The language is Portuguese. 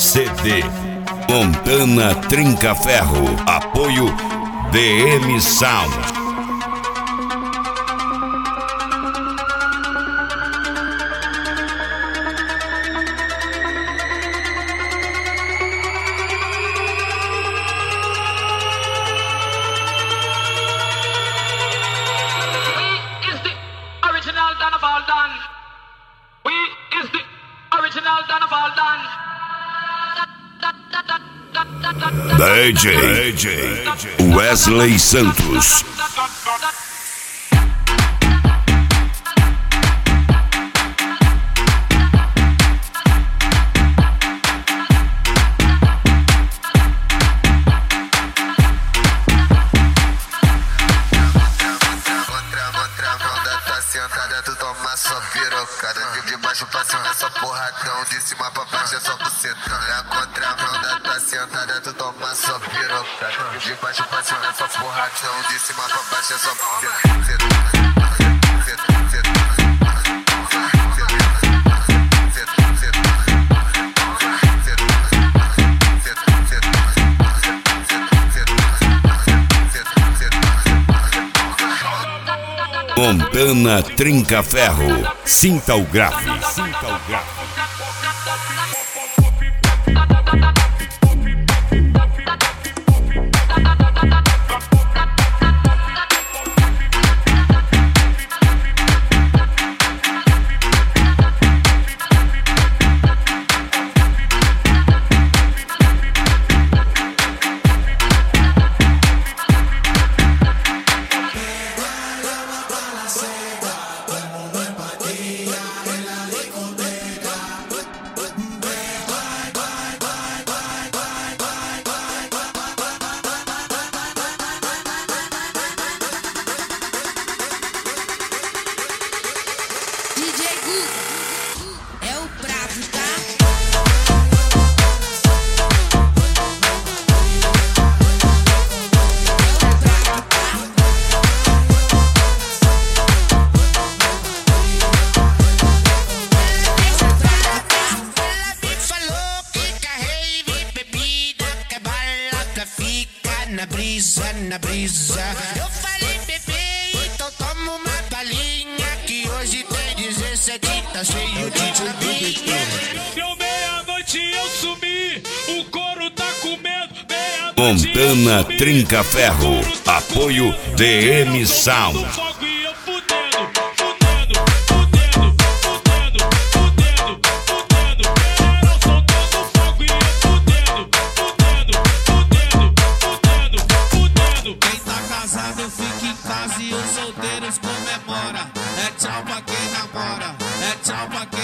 CD Montana Trinca-Ferro. Apoio DM Sound. DJ Wesley Santos. Sentada, tu toma só pirocada. De baixo pra cima é só porradão, de cima pra baixo é só bucetão. É a contramão da tua sentada, tu toma só pirocada. De baixo pra cima é só porradão, de cima pra baixo é só bucetão. Montana Trinca-Ferro. Sinta o grave. Sinta o grave. Na brisa, eu falei bebê, então toma uma balinha que hoje tem 17, tá cheio de tampinha. Deu meia-noite eu sumi, o couro tá com medo. Montana Trinca-Ferro. Apoio DM Sound. Fica em casa e os solteiros comemora. É tchau pra quem namora, é tchau pra quem